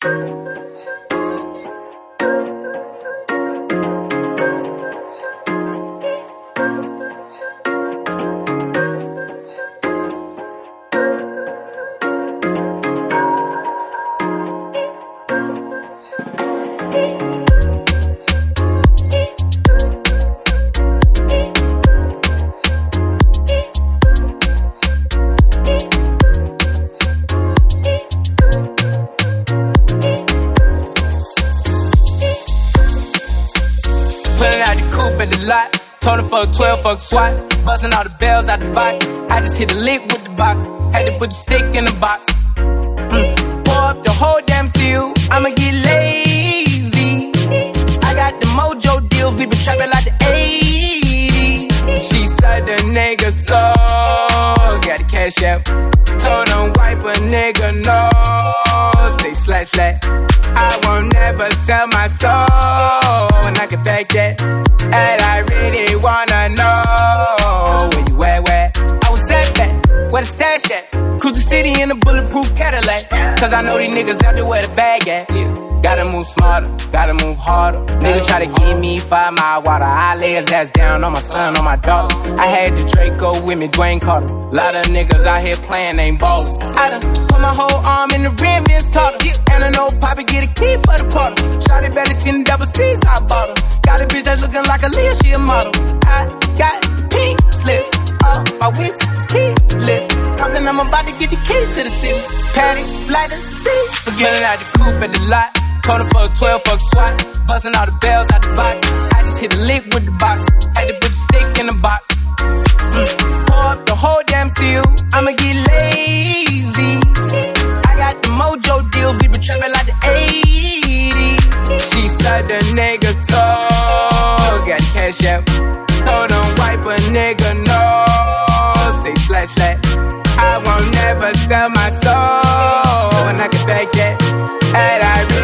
Pulling out the coupe at the lot. Told him fuck 12, fuck SWAT. Busting all the bells out the box. I just hit the lick with the box. Had to put the stick in the box. Pour up the whole damn seal. I'ma get lazy. I got the mojo deals. We been trapping like the 80s. She said the nigga so. Got the cash out. Told him wipe a nigga no. Say slash slash. I won't never sell my soul. And I can back that. And I really wanna know where you at, where? I was at that, where the stash at? Cruise the city in a bulletproof Cadillac. Cause I know these niggas out there where the bag at. Yeah. Gotta move smarter, gotta move harder. Nigga try to give me 5 mile water. I lay his ass down on my son, on my daughter. I had the Draco with me, Dwayne Carter. Lot of niggas out here playing, ain't ballin'. I done put my whole arm in the rim, Vince Carter. And I know Poppy get a key for the portal. Shawty better seen the double C's, I bought her. Got a bitch that's looking like a Leah, she a model. I got pink slip, my whip is keyless. Compton, I'm about to get the key to the city. Patty, light the sea. Forgetting out the coupe at the lot. Told him fuck 12, fuck SWAT. Busting all the bells out the box. I just hit the lick with the box. Had to put the stick in the box. Pour up the whole damn seal. I'ma get lazy. I got the mojo deals. We been trapping like the 80s. She said the nigga so. Got the cash out. Told him wipe a nigga no. Say slash slash. I won't never sell my soul. And I can back that. And I